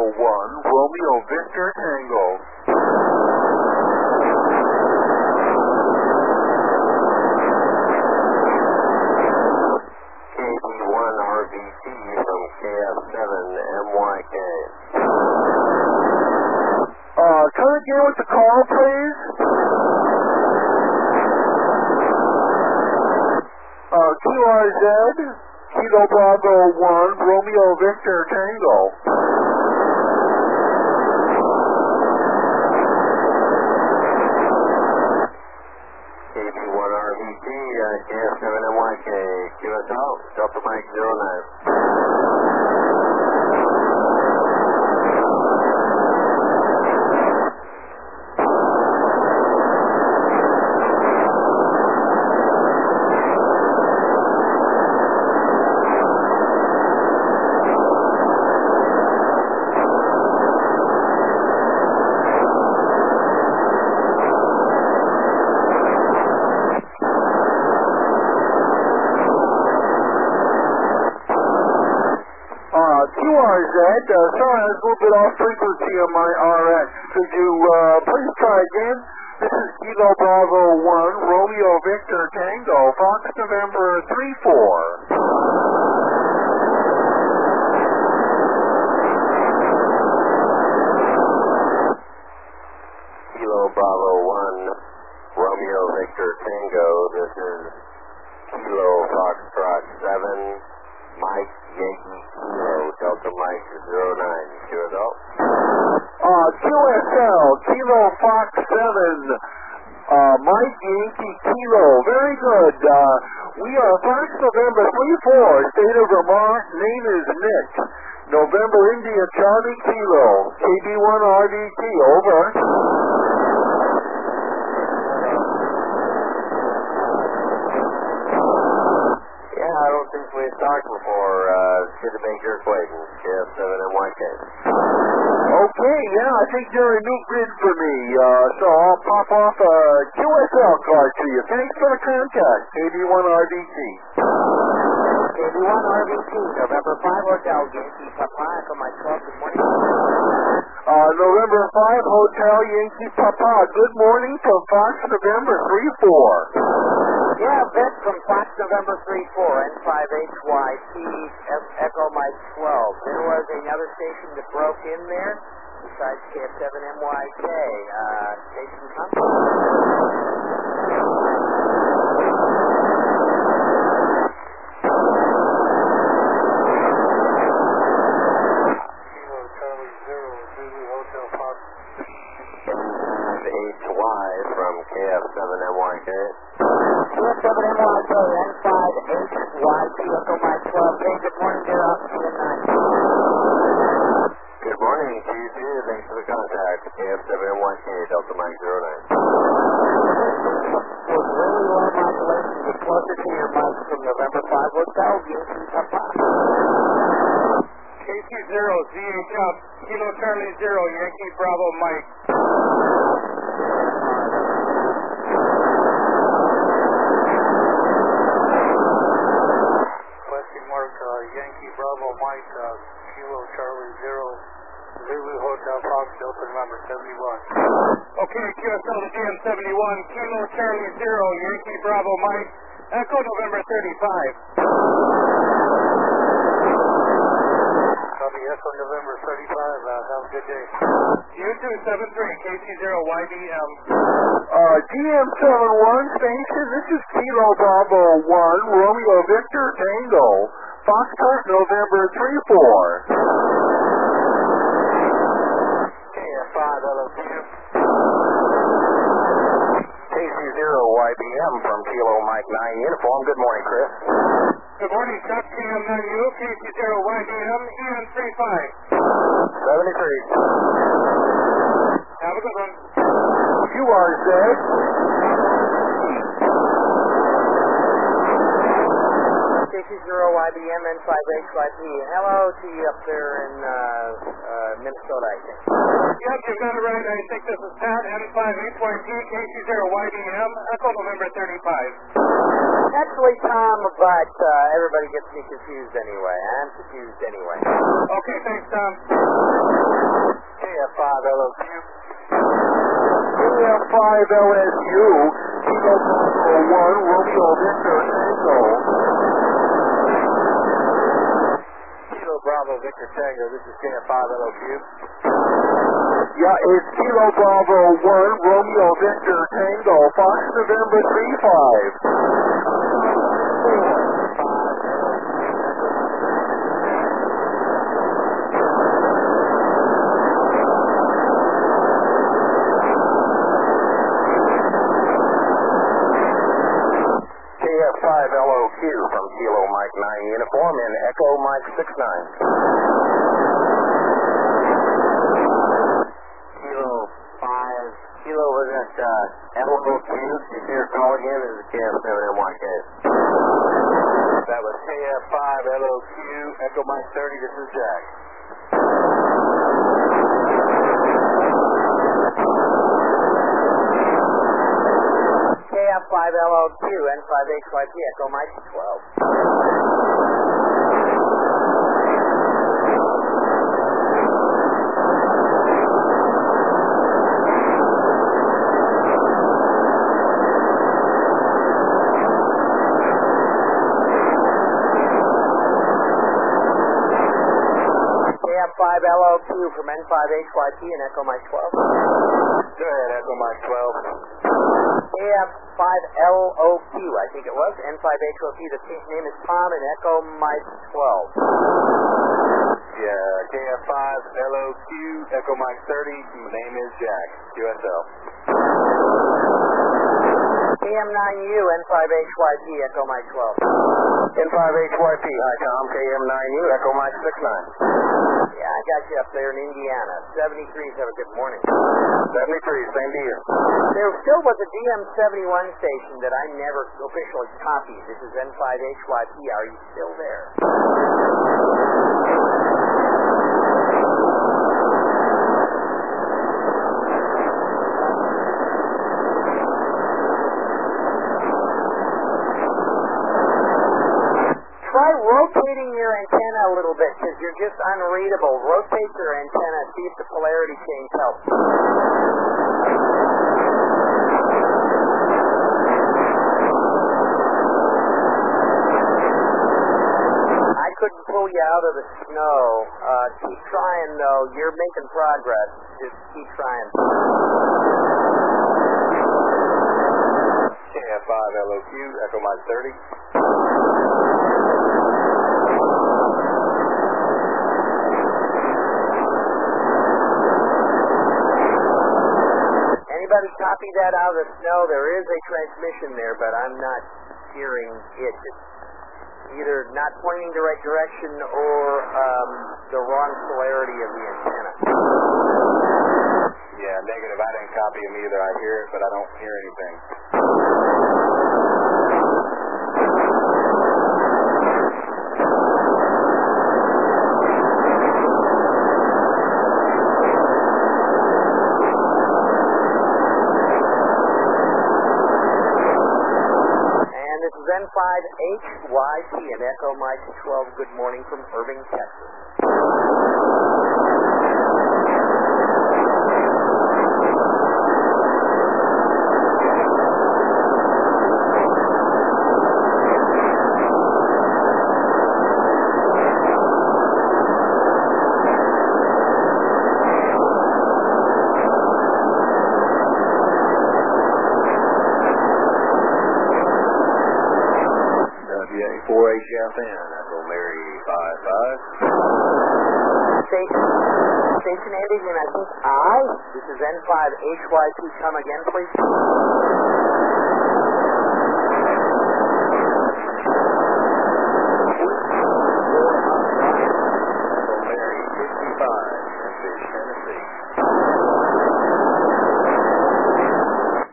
1, Romeo Victor Tango. KB1 RBT from KF7 MYK. Come again with the call, please. QRZ, Kilo Bravo 1, Romeo Victor Tango. KB1 RBT, KF7 MYK, QSL, Delta Mike 09. QRZ, sorry, I was a little bit off frequency on my RX. Could you please try again? This is Kilo Bravo 1, Romeo Victor Tango, Fox November 3-4. Kilo Bravo 1, Romeo Victor Tango, this is Kilo Foxtrot 7, Mike Yankee Kilo, Delta Mike 09, QSL. QSL, Kilo Fox 7, Mike Yankee Kilo, very good. We are Fox November 3-4, State of Vermont, name is Nick. November India Charlie Kilo, KB1 RDT, over. I don't think we've talked before. Good to make your acquaintance. KF7 MYK. Okay, yeah, I think you're a new grid for me, so I'll pop off a QSL card to you. Thanks for the contact, KB1 RBT. KB1 RBT, November 5 Hotel, Yankee Papa, Echo Mike 12, good morning. November 5 Hotel Yankee Papa, good morning from Fox November 3-4. Yeah, Vic from Fox November 3-4, N5HYT, Echo Mike 12. There was another station that broke in there, besides KF7MYK. Station company. HY from KF7MYK. KF7MYK, N5HYT, Echo Mike 12. Hey, good morning, dear. I'll see you tonight. Good morning to you too. Thanks for the contact. KF7MYK, Delta Mike 09. With really low modulation, get closer to your mic from November 5 Hotel, Yankee Papa. KC0, ZHF, Kilo Charlie 0, Yankee Bravo Mike. Question mark, Yankee Bravo Mike, Kilo Charlie 0, Zulu Hotel Fox, Delta November 71. Okay, QSL to GM71, Kilo Charlie 0, Yankee Bravo Mike, Echo November 35. Copy, Echo November 35, have a good day. You too, 73, KC0YDM. GM71 station, this is Kilo Bravo 1, Romeo Victor Tango, Foxtrot November 3-4. KF5 LOTM. KC0YBM from Kilo Mike 9 Uniform. Good morning, Chris. Good morning, Chuck. KM9U, KC0YDM, EN35. 73. Have a good one. QRZ. KC0YBM, N5HYT. Hello to you up there in Minnesota, I think. Yep, you got it right. I think this is Pat, N5HYT, KC0YDM, Echo November 35. Actually, Tom, but everybody gets me confused anyway. I'm confused anyway. Okay, thanks, Tom. KF5LOQ. KF5LSU, Kilo Bravo 1, Romeo Victor Tango. Kilo Bravo Victor Tango, this is KF5LOQ. Yeah, it's Kilo Bravo 1, Romeo Victor Tango, Fox November 5LOQ from Kilo Mike 9 Uniform in Echo Mike 69. Kilo was at LOQ. You see your call again? This is KF7MYK. That was KF5LOQ, Echo Mike 30, this is Jack. KF5LOQ, N5HYP, Echo Mike 12. KF5LOQ from N5HYP and Echo Mike 12. Go ahead, Echo Mike 12. KF5LOQ, I think it was, N5HOP, the name is Tom and Echo Mike 12. Yeah, KF5LOQ, Echo Mike 30, name is Jack, QSL. KM9U, N5HYP, Echo Mike 12. N5HYP, hi Tom, KM9U, Echo Mike 69. Yeah, I got you up there in Indiana. 73s, have a good morning. 73, same to you. There still was a DM71 station that I never officially copied. This is N5HYP. Are you still there? Try rotating your antenna a little bit because you're just unreadable. Rotate your antenna, see if the polarity change helps. I couldn't pull you out of the snow. Keep trying, though. You're making progress. Just keep trying. KF5LOQ, Echo Mike 30. Anybody copy that out of the snow? There is a transmission there, but I'm not hearing it. It's either not pointing the right direction or the wrong polarity of the antenna. Yeah, negative. I didn't copy them either. I hear it, but I don't hear anything. N5HYP and Echo Mike 12. Good morning from Irving, Texas. WA4HFN, Echo Mary 55. Station ending in, I think, I. This is N5HYP. Come again, please.